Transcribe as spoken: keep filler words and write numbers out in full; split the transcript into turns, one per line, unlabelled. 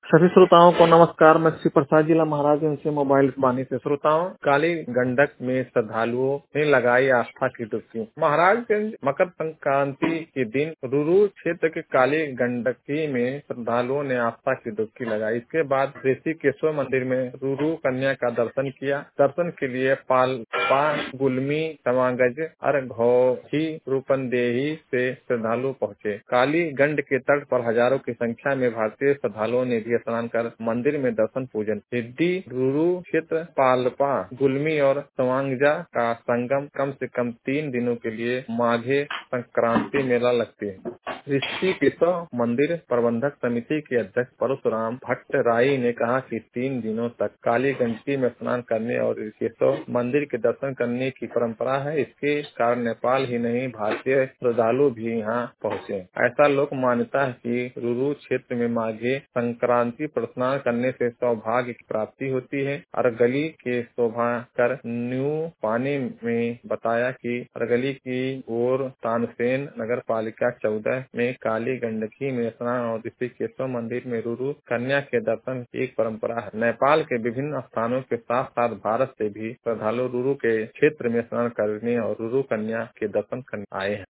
सभी श्रोताओं को नमस्कार। मैं श्री प्रसाद जिला महाराजगंज से मोबाइल वाणी से श्रोताओं, काली गंडक में श्रद्धालुओं ने लगाई आस्था की डुबकी। महाराजगंज मकर संक्रांति के दिन रूरू क्षेत्र के काली गंडकी में श्रद्धालुओं ने आस्था की डुबकी लगाई। इसके बाद ऋषि केशव मंदिर में रूरू कन्या का दर्शन किया। दर्शन के लिए पालपा, गुलमी, तमागज, अरघौची, रूपनदेही से श्रद्धालु पहुँचे। काली गंड के तट पर हजारों की संख्या में भारतीय श्रद्धालुओं ने भी स्नान कर मंदिर में दर्शन पूजन। सिद्धि रूरू क्षेत्र पालपा, गुलमी और तवांगजा का संगम कम से कम तीन दिनों के लिए माघे संक्रांति मेला लगती है। ऋषि केशव मंदिर प्रबंधक समिति के अध्यक्ष परशुराम भट्ट राय ने कहा कि तीन दिनों तक काली गंडकी में स्नान करने और केशव मंदिर के दर्शन करने की परंपरा है। इसके कारण नेपाल ही नहीं, भारतीय श्रद्धालु भी यहाँ पहुँचे। ऐसा लोक मान्यता है कि रूरू क्षेत्र में माघे संक्रांति पर स्नान करने से सौभाग्य की प्राप्ति होती है। अरगली के शोभाकर न्यू पानी में बताया कि अरगली की ओर तानसेन नगर पालिका चौदह में काली गंडकी में स्नान और ऋषि केशव मंदिर में रूरू कन्या के दर्शन की एक परंपरा है। नेपाल के विभिन्न स्थानों के साथ साथ भारत से भी श्रद्धालु रूरू के क्षेत्र में स्नान करने और रूरू कन्या के दर्शन करने आए हैं।